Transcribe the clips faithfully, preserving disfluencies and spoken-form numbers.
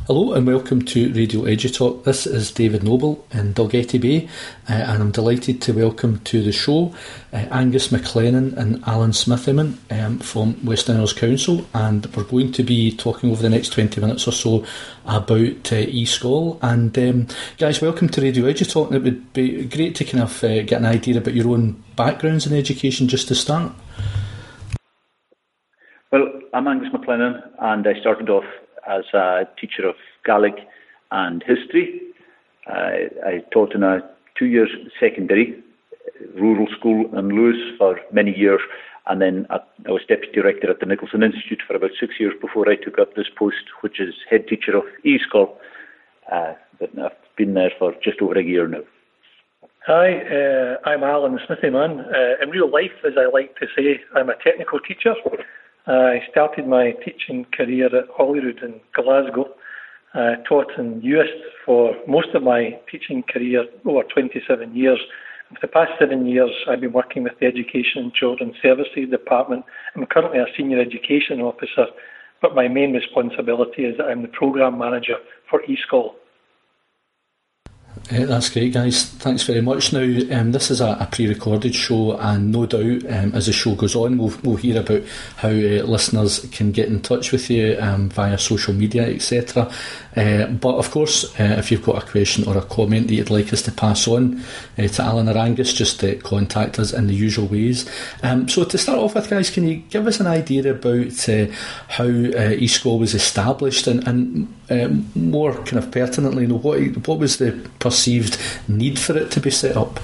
Hello and welcome to Radio EduTalk. This is David Noble in Dalgety Bay, uh, and I'm delighted to welcome to the show uh, Angus McLennan and Alan Smithyman um, from Western Isles Council, and we're going to be talking over the next twenty minutes or so about uh, eSchool. And um, guys, welcome to Radio EduTalk. It would be great to kind of uh, get an idea about your own backgrounds in education just to start. Well, I'm Angus McLennan, and I started off as a teacher of Gaelic and history. Uh, I taught in a two-year secondary rural school in Lewis for many years, and then I was deputy director at the Nicholson Institute for about six years before I took up this post, which is head teacher of eSchool. Uh, but I've been there for just over a year now. Hi, uh, I'm Alan Smithyman. Uh, in real life, as I like to say, I'm a technical teacher. I started my teaching career at Holyrood in Glasgow. I taught in U S for most of my teaching career, over twenty-seven years. For the past seven years, I've been working with the Education and Children's Services Department. I'm currently a senior education officer, but my main responsibility is that I'm the programme manager for eSchool. Uh, that's great, guys. Thanks very much. Now, um, this is a, a pre-recorded show, and no doubt, um, as the show goes on, we'll, we'll hear about how uh, listeners can get in touch with you um, via social media, et cetera. Uh, but of course, uh, if you've got a question or a comment that you'd like us to pass on uh, to Alan or Angus, just uh, contact us in the usual ways. Um, so to start off with, guys, can you give us an idea about uh, how uh, eSchool was established, and, and um, more kind of pertinently, you know, what what was the perceived need for it to be set up?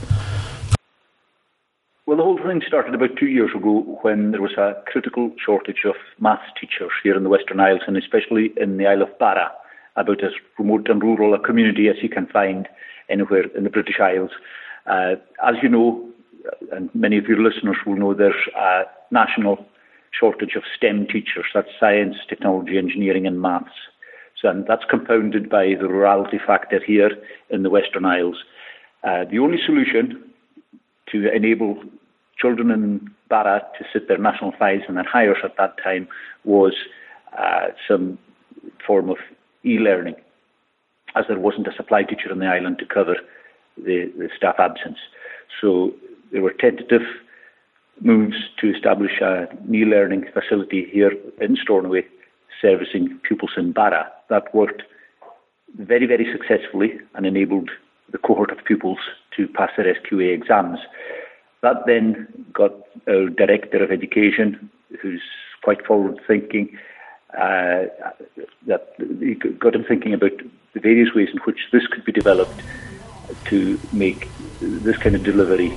Well, the whole thing started about two years ago when there was a critical shortage of maths teachers here in the Western Isles, and especially in the Isle of Barra, about as remote and rural a community as you can find anywhere in the British Isles. Uh, as you know, and many of your listeners will know, there's a national shortage of STEM teachers. That's science, technology, engineering and maths. So, and that's compounded by the rurality factor here in the Western Isles. Uh, the only solution to enable children in Barra to sit their national fives and their hires at that time was uh, some form of e-learning, as there wasn't a supply teacher on the island to cover the, the staff absence. So there were tentative moves to establish an e-learning facility here in Stornoway, servicing pupils in Barra. That worked very, very successfully and enabled the cohort of pupils to pass their S Q A exams. That then got our Director of Education, who's quite forward-thinking, uh, that got him thinking about the various ways in which this could be developed to make this kind of delivery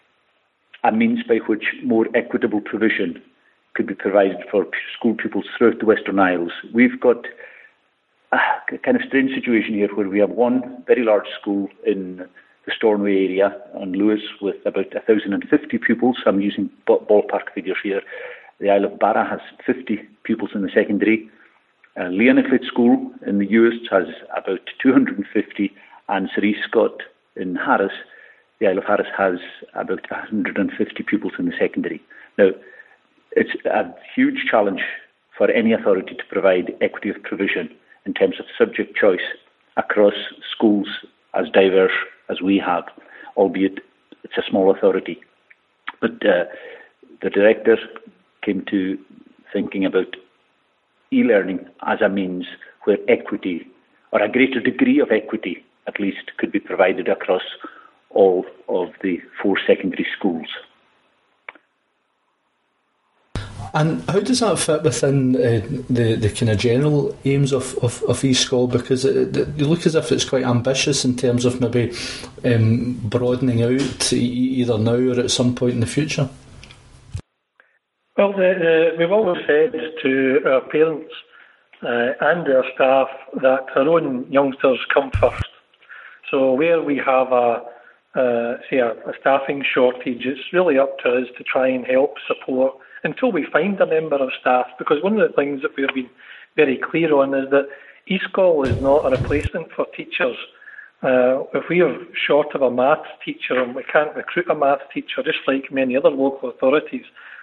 a means by which more equitable provision could be provided for school pupils throughout the Western Isles. We've got a kind of strange situation here where we have one very large school in the Stornoway area on Lewis with about one thousand fifty pupils. I'm using ballpark figures here. The Isle of Barra has fifty pupils in the secondary. Uh, Leoniflit School in the Uist has about two hundred fifty, and Sir E. Scott in Harris, the Isle of Harris, has about one hundred fifty pupils in the secondary. Now, it's a huge challenge for any authority to provide equity of provision in terms of subject choice across schools as diverse as we have, albeit it's a small authority. But uh, the director came to thinking about e-learning as a means where equity, or a greater degree of equity at least, could be provided across all of the four secondary schools. And how does that fit within uh, the, the kind of general aims of, of, of eSchool? Because it, it, you look as if it's quite ambitious in terms of maybe um, broadening out either now or at some point in the future. Well, the, the, we've always said to our parents uh, and our staff that our own youngsters come first. So where we have a, uh, say a, a staffing shortage, it's really up to us to try and help support until we find a member of staff, because one of the things that we've been very clear on is that eSchool is not a replacement for teachers. Uh, if we are short of a maths teacher and we can't recruit a maths teacher, just like many other local authorities,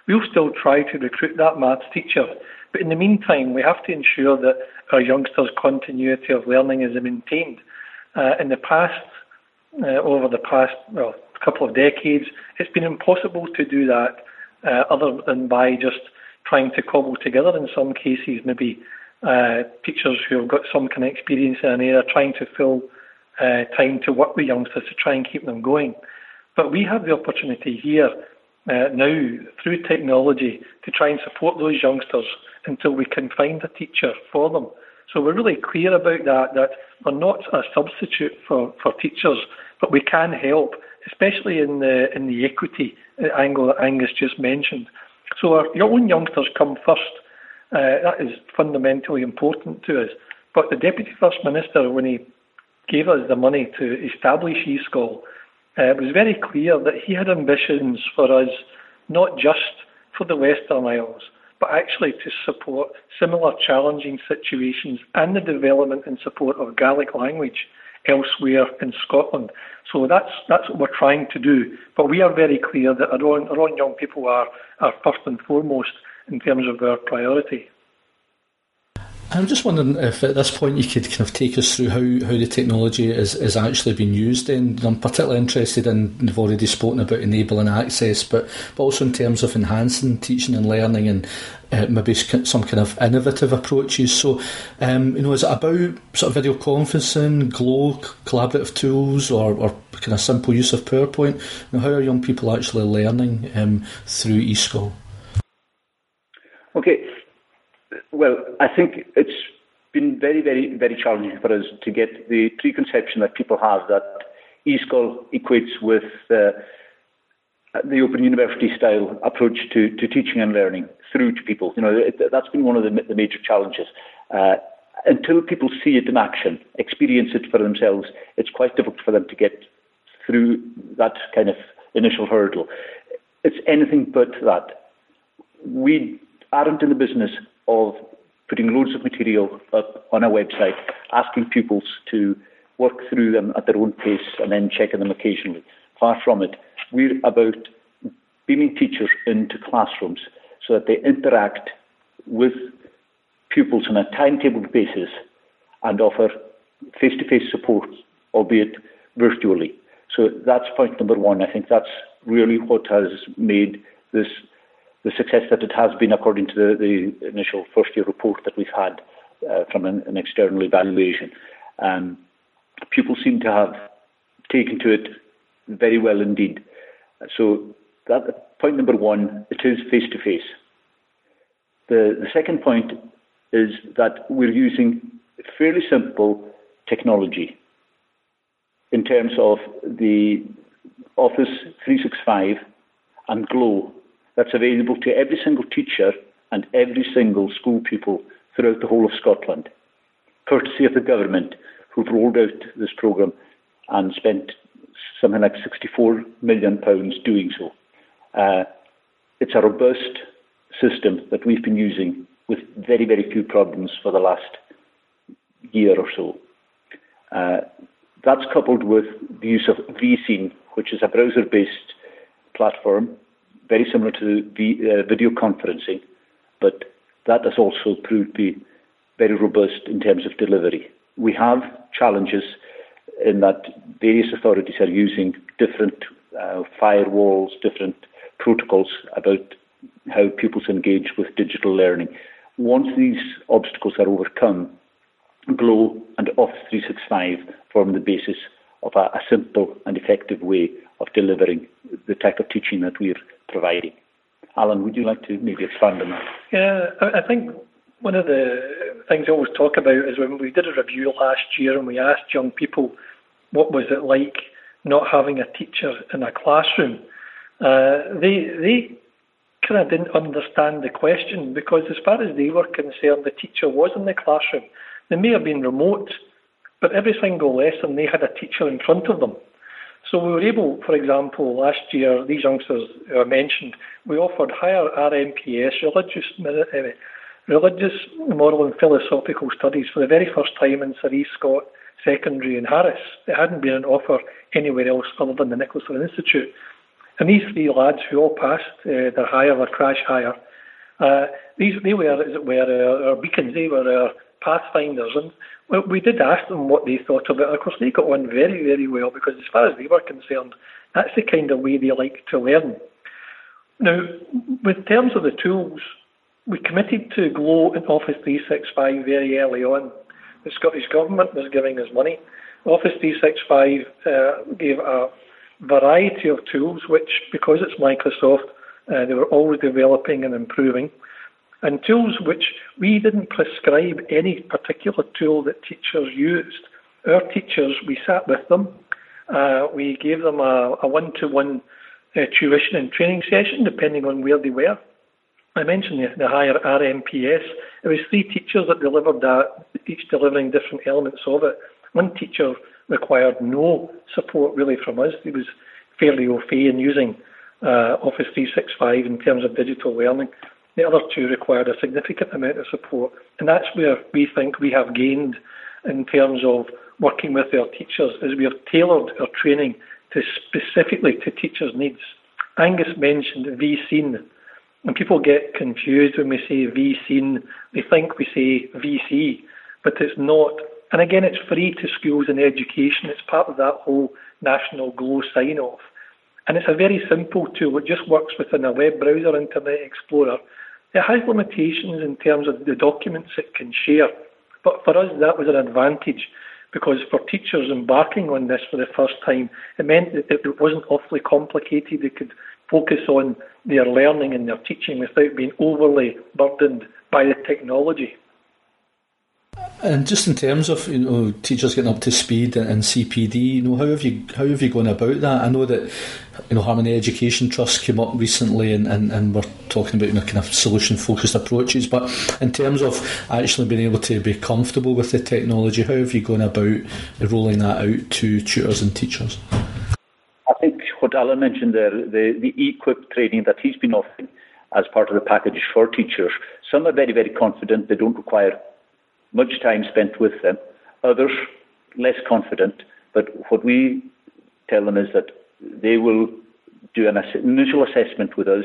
we'll still try to recruit that maths teacher. But in the meantime, we have to ensure that our youngsters' continuity of learning is maintained. Uh, in the past, uh, over the past well, couple of decades, it's been impossible to do that uh, other than by just trying to cobble together, in some cases, maybe uh, teachers who have got some kind of experience in an area trying to fill uh, time to work with youngsters to try and keep them going. But we have the opportunity here uh, now, through technology, to try and support those youngsters until we can find a teacher for them. So we're really clear about that, that we're not a substitute for, for teachers, but we can help, especially in the in the equity angle that Angus just mentioned. So our, your own youngsters come first. Uh, that is fundamentally important to us. But the Deputy First Minister, when he gave us the money to establish eSchool, uh, it was very clear that he had ambitions for us, not just for the Western Isles, but actually to support similar challenging situations and the development and support of Gaelic language elsewhere in Scotland. So that's that's what we're trying to do. But we are very clear that our own, our own young people are, are first and foremost in terms of our priority. I'm just wondering if at this point you could kind of take us through how, how the technology is, is actually being used. And I'm particularly interested in, you've already spoken about enabling access, but, but also in terms of enhancing teaching and learning and uh, maybe some kind of innovative approaches. So, um, you know, is it about sort of video conferencing, Glow, collaborative tools, or, or kind of simple use of PowerPoint? You know, how are young people actually learning um, through eSchool? Okay. Well, I think it's been very, very, very challenging for us to get the preconception that people have that eSchool equates with uh, the Open University style approach to, to teaching and learning through to people. You know, it, that's been one of the, the major challenges. Uh, until people see it in action, experience it for themselves, it's quite difficult for them to get through that kind of initial hurdle. It's anything but that. We aren't in the business of putting loads of material up on our website, asking pupils to work through them at their own pace and then checking them occasionally. Far from it. We're about beaming teachers into classrooms so that they interact with pupils on a timetabled basis and offer face-to-face support, albeit virtually. So that's point number one. I think that's really what has made this the success that it has been, according to the, the initial first-year report that we've had uh, from an, an external evaluation. Um, pupils seem to have taken to it very well indeed. So that point number one, it is face-to-face. The, the second point is that we're using fairly simple technology in terms of the Office three sixty-five and Glow that's available to every single teacher and every single school pupil throughout the whole of Scotland, courtesy of the government, who've rolled out this programme and spent something like sixty-four million pounds doing so. Uh, it's a robust system that we've been using with very, very few problems for the last year or so. Uh, that's coupled with the use of vScene, which is a browser-based platform, very similar to the uh, video conferencing, but that has also proved to be very robust in terms of delivery. We have challenges in that various authorities are using different uh, firewalls, different protocols about how pupils engage with digital learning. Once these obstacles are overcome, Glow and Office three sixty-five form the basis of a, a simple and effective way of delivering the type of teaching that we're providing. Alan, would you like to maybe expand on that? Yeah, I think one of the things I always talk about is when we did a review last year and we asked young people what was it like not having a teacher in a classroom, uh, they they kind of didn't understand the question, because as far as they were concerned, the teacher was in the classroom. They may have been remote, but every single lesson they had a teacher in front of them. So we were able, for example, last year, these youngsters who I mentioned, we offered higher R M P S, religious, uh, religious, moral and philosophical studies for the very first time in Sir E. Scott Secondary in Harris. It hadn't been an offer anywhere else other than the Nicholas Flynn Institute. And these three lads who all passed uh, their hire, their crash hire, uh, these they were, as it were, our, our beacons, they were our pathfinders. And well, we did ask them what they thought of it. Of course, they got on very, very well, because as far as they were concerned, that's the kind of way they like to learn. Now, with terms of the tools, we committed to Glow and Office three sixty-five very early on. The Scottish Government was giving us money. Office three sixty-five uh, gave a variety of tools, which, because it's Microsoft, uh, they were always developing and improving. And tools which we didn't prescribe any particular tool that teachers used. Our teachers, we sat with them, uh, we gave them a, a one-to-one uh, tuition and training session, depending on where they were. I mentioned the, the higher R M P S. It was three teachers that delivered that, each delivering different elements of it. One teacher required no support really from us. He was fairly au fait in using uh, Office three sixty-five in terms of digital learning. The other two required a significant amount of support. And that's where we think we have gained in terms of working with our teachers, as we have tailored our training to specifically to teachers' needs. Angus mentioned V C E N. And people get confused when we say V C E N. They think we say V C, but it's not. And again, it's free to schools and education. It's part of that whole national Glow sign-off. And it's a very simple tool. It just works within a web browser, Internet Explorer. It has limitations in terms of the documents it can share. But for us, that was an advantage, because for teachers embarking on this for the first time, it meant that it wasn't awfully complicated. They could focus on their learning and their teaching without being overly burdened by the technology. And just in terms of, you know, teachers getting up to speed and C P D, you know, how have you how have you gone about that? I know that, you know, Harmony Education Trust came up recently, and, and, and we're talking about, you know, kind of solution focused approaches. But in terms of actually being able to be comfortable with the technology, how have you gone about rolling that out to tutors and teachers? I think what Alan mentioned there, the the eQuip training that he's been offering as part of the package for teachers. Some are very very confident; they don't require much time spent with them. Others, less confident. But what we tell them is that they will do an ass- initial assessment with us,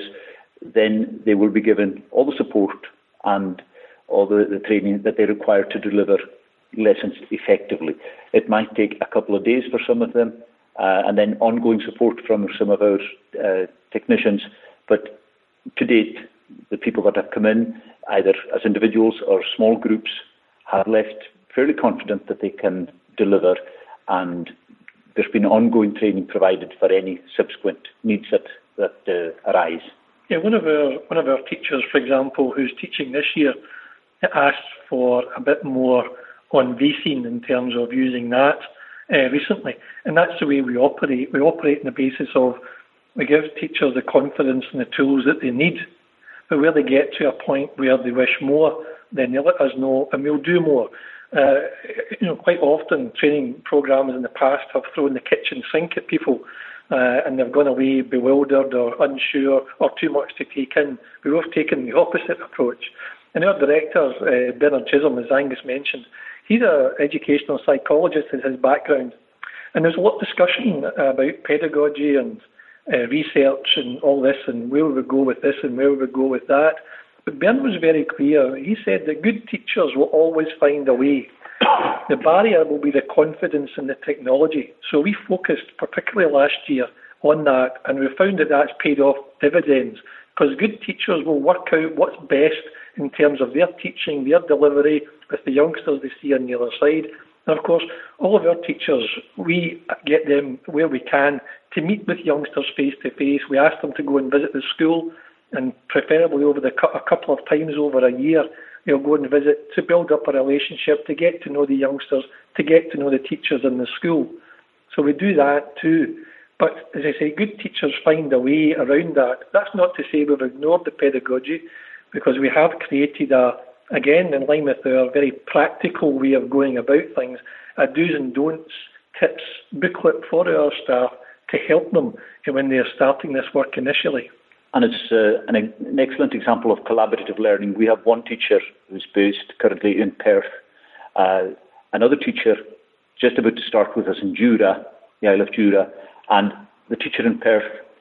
then they will be given all the support and all the, the training that they require to deliver lessons effectively. It might take a couple of days for some of them, uh, and then ongoing support from some of our uh, technicians. But to date, the people that have come in, either as individuals or small groups, have left fairly confident that they can deliver, and there's been ongoing training provided for any subsequent needs that, that uh, arise. Yeah, one of our one of our teachers, for example, who's teaching this year, asked for a bit more on V C E N in terms of using that uh, recently, and that's the way we operate. We operate on the basis of we give teachers the confidence and the tools that they need, but where they get to a point where they wish more, then they let us know, and we'll do more. Uh, you know, quite often training programs in the past have thrown the kitchen sink at people, uh, and they've gone away bewildered or unsure or too much to take in. We have taken the opposite approach. And our director, uh, Bernard Chisholm, as Angus mentioned, he's an educational psychologist in his background. And there's a lot of discussion about pedagogy and uh, research and all this, and where we would go with this and where we would go with that. But Bernard was very clear. He said that good teachers will always find a way. The barrier will be the confidence in the technology. So we focused, particularly last year, on that, and we found that that's paid off dividends, because good teachers will work out what's best in terms of their teaching, their delivery, with the youngsters they see on the other side. And of course, all of our teachers, we get them where we can to meet with youngsters face to face. We ask them to go and visit the school, and preferably over the a couple of times over a year, they'll go and visit to build up a relationship, to get to know the youngsters, to get to know the teachers in the school. So we do that too. But as I say, good teachers find a way around that. That's not to say we've ignored the pedagogy, because we have created a, again, in line with our very practical way of going about things, a do's and don'ts tips booklet for our staff to help them when they're starting this work initially. And it's uh, an, an excellent example of collaborative learning. We have one teacher who's based currently in Perth, uh, another teacher just about to start with us in Jura, the Isle of Jura, and the teacher in Perth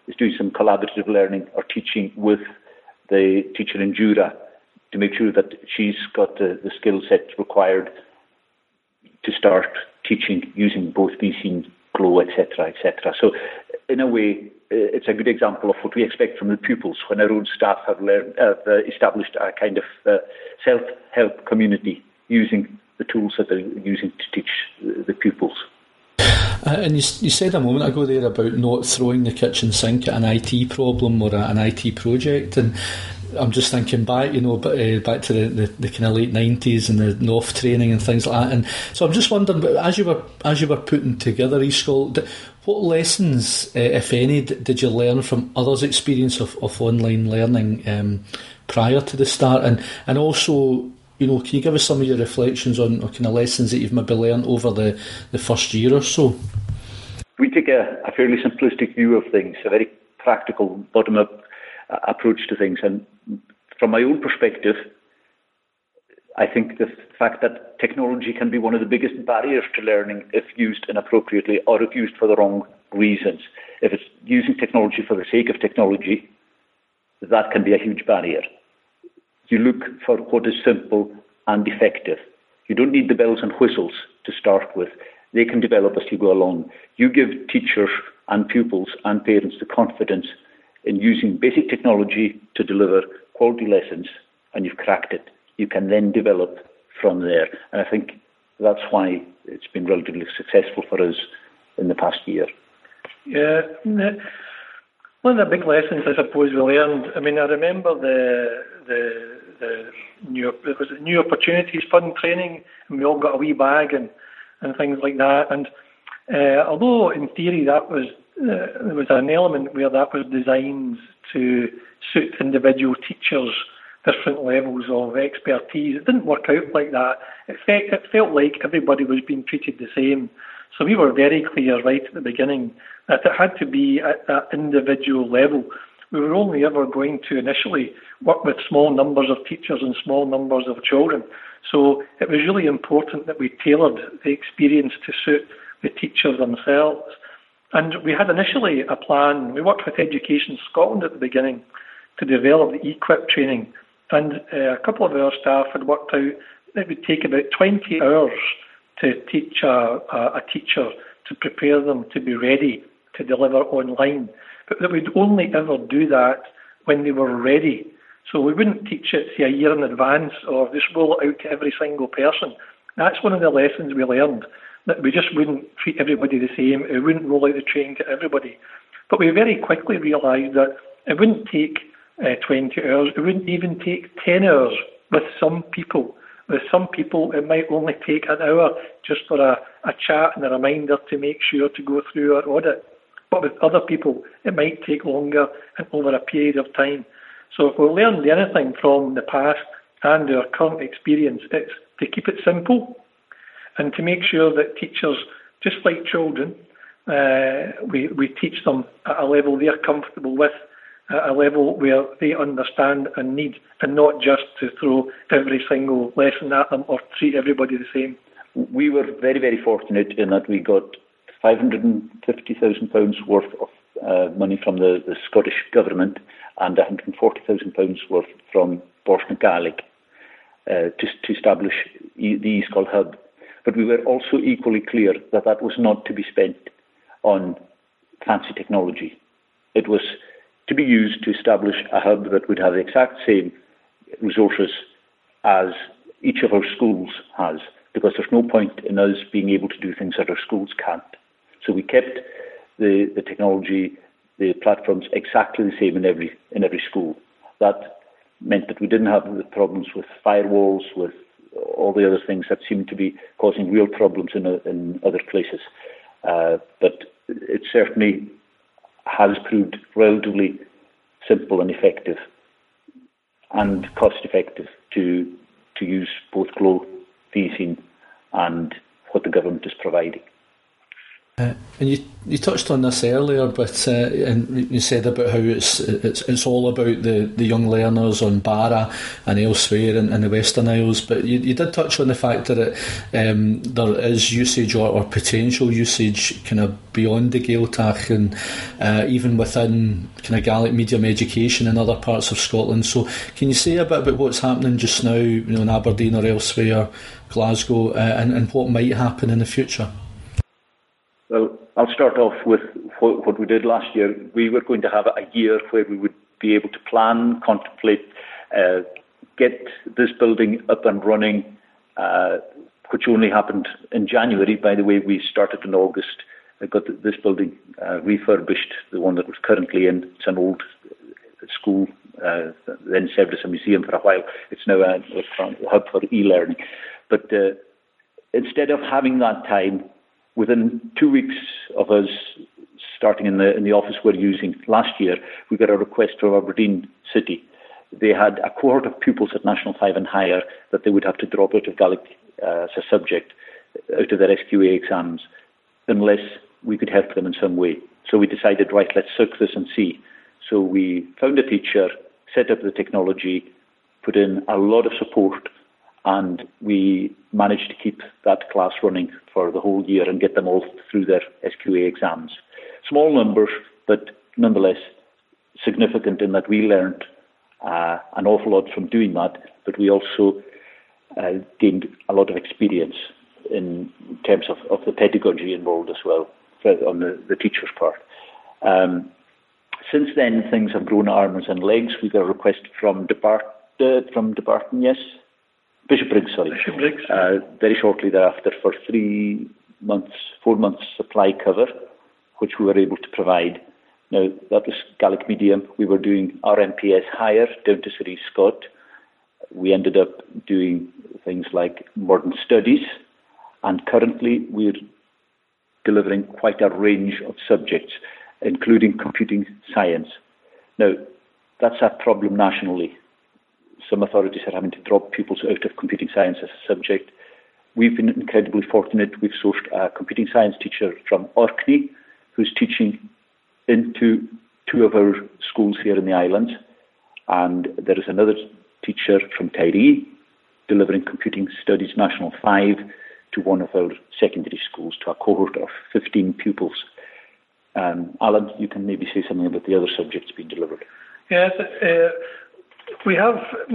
is doing some collaborative learning or teaching with the teacher in Jura to make sure that she's got the, the skill set required to start teaching using both V C, Glow, et cetera, et cetera. So, in a way, it's a good example of what we expect from the pupils when our own staff have learned, uh, established a kind of uh, self-help community using the tools that they're using to teach the pupils. Uh, and you, you said a moment ago there about not throwing the kitchen sink at an I T problem or a, an I T project, and I'm just thinking back, you know, uh, back to the, the, the kind of late nineties and the N O F training and things like that. And so I'm just wondering, as you were as you were putting together eSchool, what lessons, uh, if any, did you learn from others' experience of, of online learning um, prior to the start? And and also, you know, can you give us some of your reflections on, on kind of lessons that you've maybe learned over the, the first year or so? We take a, a fairly simplistic view of things, a very practical, bottom-up uh, approach to things. And from my own perspective, I think the fact that technology can be one of the biggest barriers to learning if used inappropriately or if used for the wrong reasons. If it's using technology for the sake of technology, that can be a huge barrier. You look for what is simple and effective. You don't need the bells and whistles to start with. They can develop as you go along. You give teachers and pupils and parents the confidence in using basic technology to deliver quality lessons, and you've cracked it. You can then develop from there. And I think that's why it's been relatively successful for us in the past year. Yeah. One of the big lessons I suppose we learned, I mean, I remember the the the new it was new opportunities fund training, and we all got a wee bag and, and things like that. And uh, although in theory that was uh, there was an element where that was designed to suit individual teachers' different levels of expertise, it didn't work out like that. It, fe- it felt like everybody was being treated the same. So we were very clear right at the beginning that it had to be at that individual level. We were only ever going to initially work with small numbers of teachers and small numbers of children. So it was really important that we tailored the experience to suit the teachers themselves. And we had initially a plan. We worked with Education Scotland at the beginning to develop the eQuip training. And uh, a couple of our staff had worked out that it would take about twenty hours to teach a, a, a teacher, to prepare them to be ready to deliver online. But that we'd only ever do that when they were ready. So we wouldn't teach it, say, a year in advance or just roll it out to every single person. That's one of the lessons we learned, that we just wouldn't treat everybody the same. We wouldn't roll out the training to everybody. But we very quickly realised that it wouldn't take uh, twenty hours. It wouldn't even take ten hours with some people. With some people, it might only take an hour just for a, a chat and a reminder to make sure to go through our audit. But with other people, it might take longer and over a period of time. So if we learned anything from the past and our current experience, it's to keep it simple and to make sure that teachers, just like children, uh, we, we teach them at a level they're comfortable with, at a level where they understand and need, and not just to throw every single lesson at them or treat everybody the same. We were very, very fortunate in that we got five hundred fifty thousand pounds worth of uh, money from the, the Scottish Government and one hundred forty thousand pounds worth from Bors na Gaeilge uh, to, to establish e- the eSchool Hub. But we were also equally clear that that was not to be spent on fancy technology. It was to be used to establish a hub that would have the exact same resources as each of our schools has, because there's no point in us being able to do things that our schools can't. So we kept the, the technology, the platforms exactly the same in every in every school. That meant that we didn't have the problems with firewalls, with all the other things that seem to be causing real problems in, in other places. Uh, but it certainly has proved relatively simple and effective and cost-effective to to use both Glow, V C, and what the government is providing. Uh, and you you touched on this earlier, but uh, and you said about how it's it's it's all about the, the young learners on Barra and elsewhere in, in the Western Isles. But you, you did touch on the fact that it, um, there is usage or, or potential usage kind of beyond the Gaeltacht and uh, even within kind of Gaelic medium education in other parts of Scotland. So can you say a bit about what's happening just now, you know, in Aberdeen or elsewhere, Glasgow, uh, and, and what might happen in the future? Well, I'll start off with what we did last year. We were going to have a year where we would be able to plan, contemplate, uh, get this building up and running, uh, which only happened in January. By the way, we started in August. I got this building uh, refurbished, the one that was currently in. It's an old school, uh, then served as a museum for a while. It's now a, a hub for e-learning. But uh, instead of having that time, within two weeks of us starting in the in the office we're using last year, we got a request from Aberdeen City. They had a cohort of pupils at National five and higher that they would have to drop out of Gaelic uh, as a subject, out of their S Q A exams, unless we could help them in some way. So we decided, right, let's suck this and see. So we found a teacher, set up the technology, put in a lot of support, and we managed to keep that class running for the whole year and get them all through their S Q A exams. Small numbers, but nonetheless significant in that we learned uh, an awful lot from doing that, but we also uh, gained a lot of experience in terms of, of the pedagogy involved as well on the, the teacher's part. Um, since then, things have grown arms and legs. We got a request from Depart uh, from Departon, yes? Bishopbriggs, sorry. Bishopbriggs. Uh, very shortly thereafter for three months, four months supply cover, which we were able to provide. Now, that was Gaelic medium. We were doing R M P S higher down to Sir E. Scott. We ended up doing things like modern studies, and currently we're delivering quite a range of subjects, including computing science. Now, that's a problem nationally. Some authorities are having to drop pupils out of computing science as a subject. We've been incredibly fortunate. We've sourced a computing science teacher from Orkney who's teaching into two of our schools here in the islands. And there is another teacher from Tiree delivering computing studies National five to one of our secondary schools, to a cohort of fifteen pupils. Um, Alan, you can maybe say something about the other subjects being delivered. Yes, uh, we have,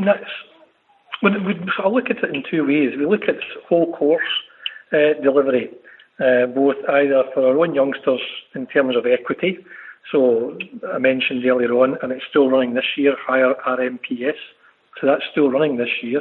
when we, I look at it in two ways. We look at whole course uh, delivery, uh, both either for our own youngsters in terms of equity. So I mentioned earlier on, and it's still running this year, higher R M P S. So that's still running this year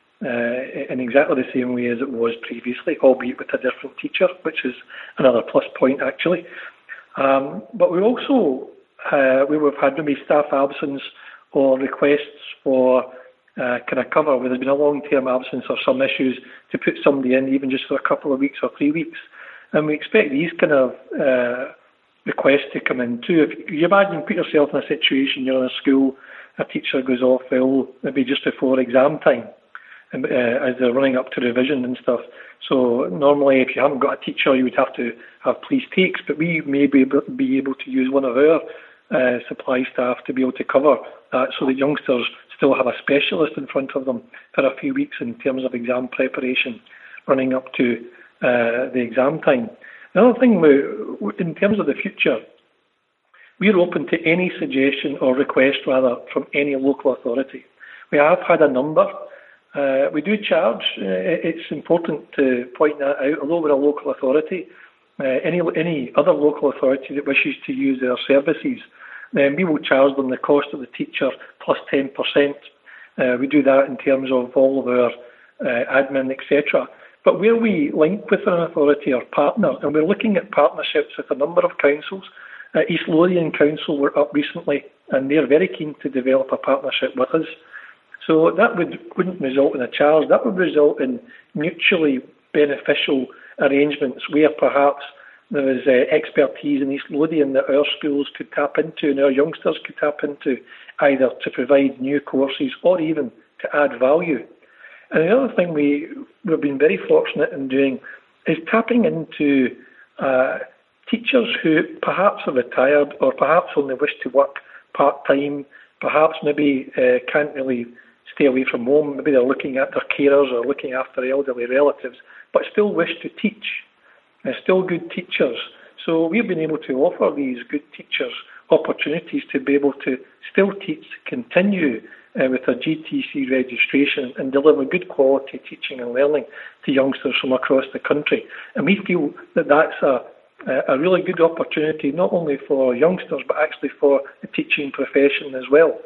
uh, in exactly the same way as it was previously, albeit with a different teacher, which is another plus point actually. Um, but we also, uh, we have had maybe staff absence or requests for uh, kind of cover where there's been a long-term absence or some issues to put somebody in even just for a couple of weeks or three weeks. And we expect these kind of uh, requests to come in too. If you imagine, put yourself in a situation, you're in a school, a teacher goes off ill maybe just before exam time, and, uh, as they're running up to revision and stuff. So normally if you haven't got a teacher, you would have to have police takes, but we may be able, be able to use one of our uh, supply staff to be able to cover that so that youngsters still have a specialist in front of them for a few weeks in terms of exam preparation running up to uh, the exam time. Another thing, we, in terms of the future, we're open to any suggestion or request rather from any local authority. We have had a number. Uh, we do charge. Uh, it's important to point that out. Although we're a local authority, uh, any any other local authority that wishes to use our services, then we will charge them the cost of the teacher plus ten percent. Uh, we do that in terms of all of our uh, admin, et cetera. But where we link with an authority or partner, and we're looking at partnerships with a number of councils. Uh, East Lothian Council were up recently, and they're very keen to develop a partnership with us. So that would, wouldn't result in a charge. That would result in mutually beneficial arrangements where perhaps there is uh, expertise in East Lothian that our schools could tap into and our youngsters could tap into, either to provide new courses or even to add value. And the other thing we, we've been very fortunate in doing is tapping into uh, teachers who perhaps are retired or perhaps only wish to work part-time, perhaps maybe uh, can't really stay away from home, maybe they're looking at their carers or looking after elderly relatives, but still wish to teach, and still good teachers. So we've been able to offer these good teachers opportunities to be able to still teach, continue uh, with a G T C registration and deliver good quality teaching and learning to youngsters from across the country. And we feel that that's a, a really good opportunity, not only for youngsters, but actually for the teaching profession as well.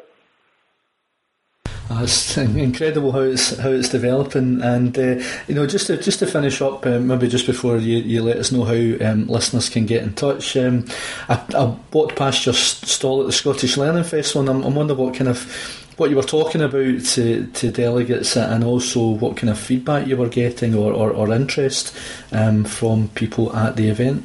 Oh, it's incredible how it's how it's developing, and uh, you know, just to just to finish up, um, maybe just before you, you let us know how um, listeners can get in touch. Um, I, I walked past your stall at the Scottish Learning Festival, and I'm, I'm wondering what kind of what you were talking about to, to delegates, and also what kind of feedback you were getting or or, or interest um, from people at the event.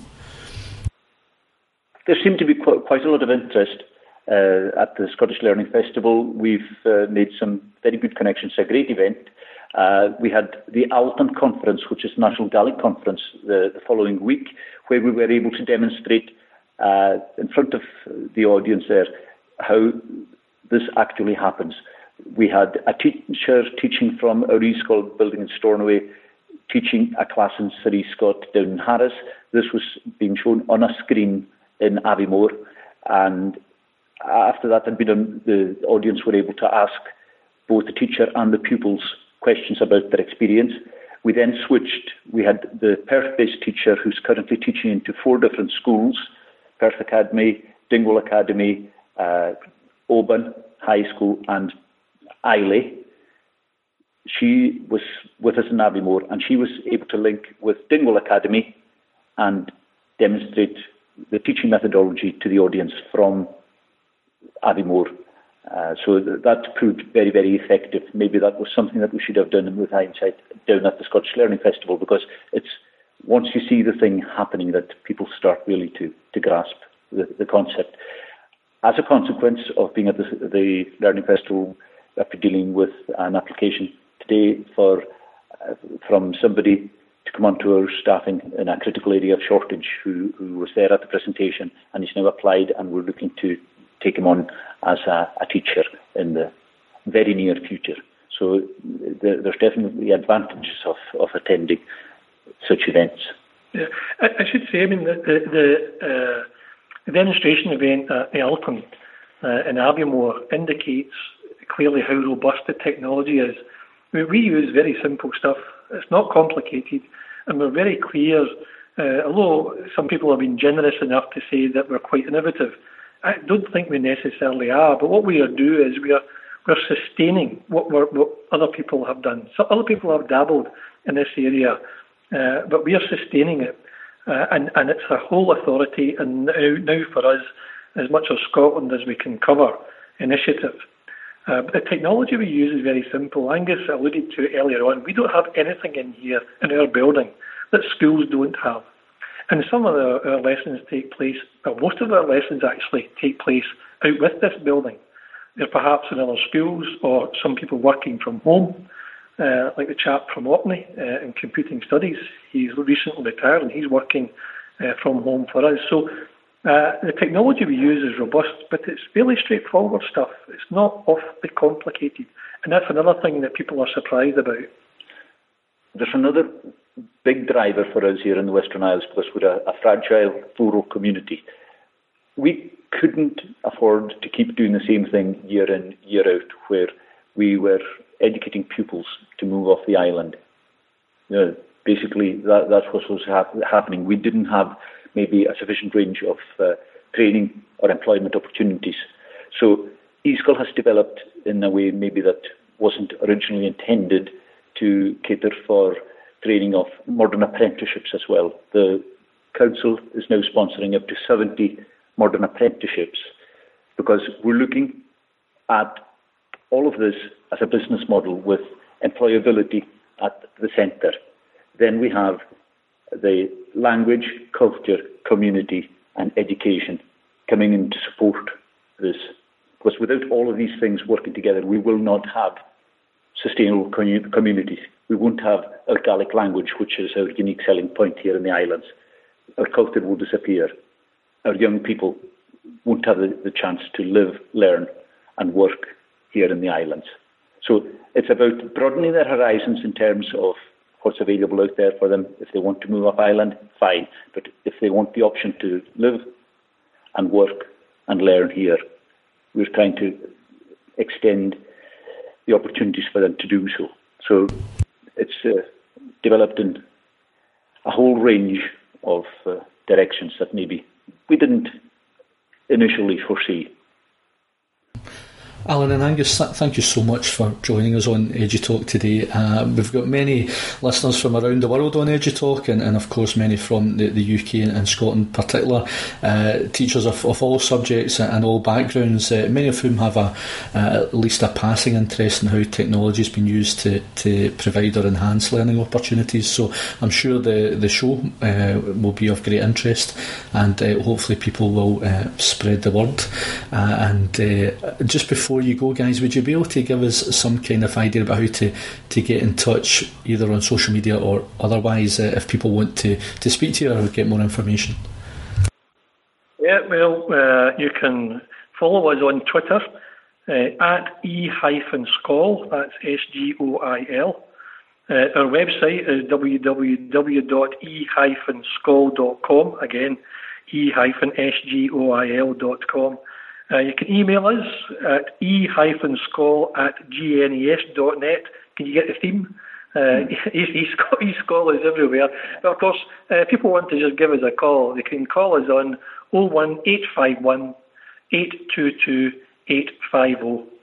There seemed to be quite, quite a lot of interest. Uh, at the Scottish Learning Festival, we've uh, made some very good connections. A great event. Uh, we had the Alton Conference, which is National Gaelic Conference, the, the following week, where we were able to demonstrate uh, in front of the audience there how this actually happens. We had a teacher teaching from our Eascott building in Stornoway, teaching a class in Sir Eascott down in Harris. This was being shown on a screen in Aviemore, and after that had been done, the audience were able to ask both the teacher and the pupils questions about their experience. We then switched. We had the Perth-based teacher who's currently teaching into four different schools: Perth Academy, Dingwall Academy, uh, Oban High School, and Islay. She was with us in Aviemore, and she was able to link with Dingwall Academy and demonstrate the teaching methodology to the audience from Aviemore. Uh, so th- that proved very, very effective. Maybe that was something that we should have done with hindsight down at the Scottish Learning Festival, because it's once you see the thing happening that people start really to, to grasp the, the concept. As a consequence of being at the, the Learning Festival, after dealing with an application today for uh, from somebody to come onto our staffing in a critical area of shortage who, who was there at the presentation, and he's now applied, and we're looking to take him on as a, a teacher in the very near future. So there, there's definitely advantages of, of attending such events. Yeah, I, I should say, I mean, the the, the, uh, the demonstration event at the Alton uh, in Aviemore indicates clearly how robust the technology is. I mean, we use very simple stuff. It's not complicated, and we're very clear. Uh, although some people have been generous enough to say that we're quite innovative, I don't think we necessarily are, but what we are doing is we are we're sustaining what, we're, what other people have done. So other people have dabbled in this area, uh, but we are sustaining it, uh, and and it's a whole authority. And now, now for us, as much of Scotland as we can cover, initiative. Uh, but the technology we use is very simple. Angus alluded to it earlier on. We don't have anything in here in our building that schools don't have. And some of our, our lessons take place, or most of our lessons actually take place out with this building. They're perhaps in other schools, or some people working from home, uh, like the chap from Orkney uh, in computing studies. He's recently retired and he's working uh, from home for us. So uh, the technology we use is robust, but it's fairly straightforward stuff. It's not awfully complicated. And that's another thing that people are surprised about. There's another big driver for us here in the Western Isles, because we're a, a fragile rural community. We couldn't afford to keep doing the same thing year in, year out, where we were educating pupils to move off the island. You know, basically, that, that's what was hap- happening. We didn't have maybe a sufficient range of uh, training or employment opportunities. So Eascott has developed in a way maybe that wasn't originally intended to cater for training of modern apprenticeships as well. The council is now sponsoring up to seventy modern apprenticeships, because we're looking at all of this as a business model with employability at the centre. Then we have the language, culture, community and education coming in to support this. Because without all of these things working together, we will not have sustainable communities. We won't have our Gaelic language, which is our unique selling point here in the islands. our culture will disappear. Our young people won't have the, the chance to live, learn and work here in the islands. So it's about broadening their horizons in terms of what's available out there for them. If they want to move off island, fine. But if they want the option to live and work and learn here, we're trying to extend the opportunities for them to do so. So it's uh, developed in a whole range of uh, directions that maybe we didn't initially foresee. Alan and Angus, thank you so much for joining us on EduTalk today. Uh, we've got many listeners from around the world on EduTalk, and, and of course many from the, the U K and, and Scotland in particular, uh, teachers of, of all subjects and all backgrounds, uh, many of whom have a, uh, at least a passing interest in how technology has been used to, to provide or enhance learning opportunities. So I'm sure the, the show uh, will be of great interest, and uh, hopefully people will uh, spread the word. Uh, and uh, just before you go, guys, would you be able to give us some kind of idea about how to, to get in touch, either on social media or otherwise, uh, if people want to, to speak to you or get more information? Yeah, well, uh, you can follow us on Twitter uh, at e-scol, that's S G O I L. Uh, our website is w w w dot e dash scol dot com, again, e dash scol dot com. Uh, you can email us at e dash scol at g n e s dot net. Can you get the theme? Uh, e-scol is everywhere. But of course, uh, if people want to just give us a call, they can call us on oh one eight five one, eight two two, eight five oh.